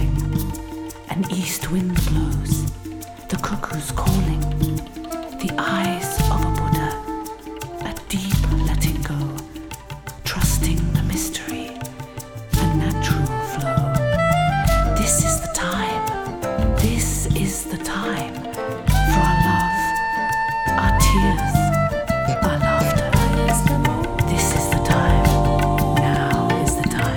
falling. An east wind blows, the cuckoo's calling. The eyes of a Buddha, a deep letting go, trusting the mystery, a natural flow. This is the time, this is the time for our love, our tears, our laughter. This is the time, now is the time.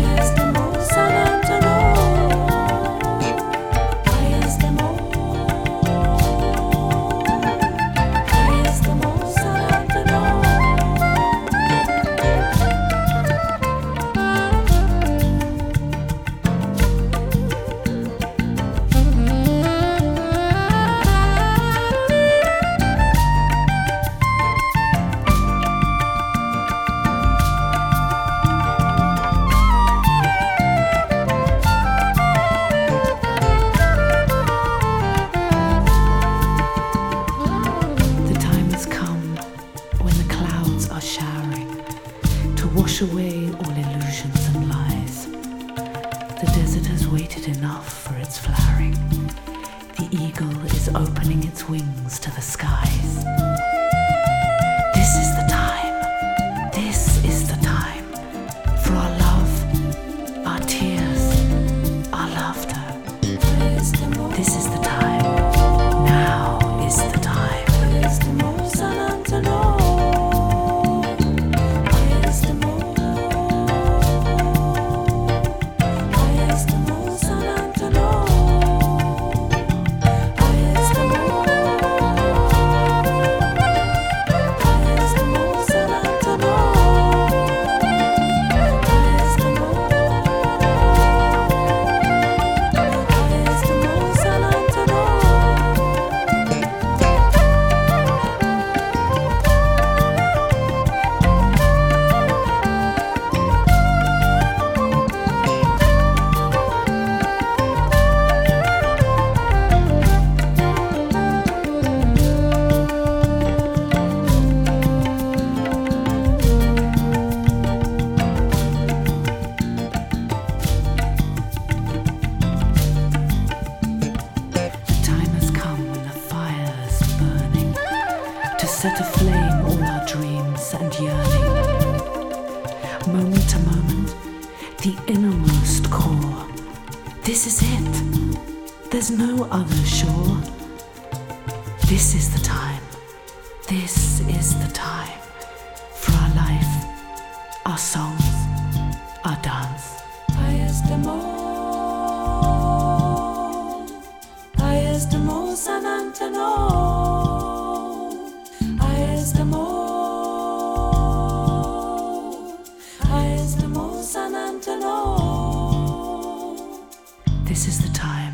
Wash away all illusions and lies. The desert has waited enough for its flowering. The eagle is opening its wings to the skies. This is the time, this is the time for our love, our tears, our laughter. This is the time, now is the time. Set aflame all our dreams and yearning. Moment to moment, the innermost core. This is it. There's no other shore. This is the time. This is the time for our life, our songs, our dance. San Antonio. This is the time.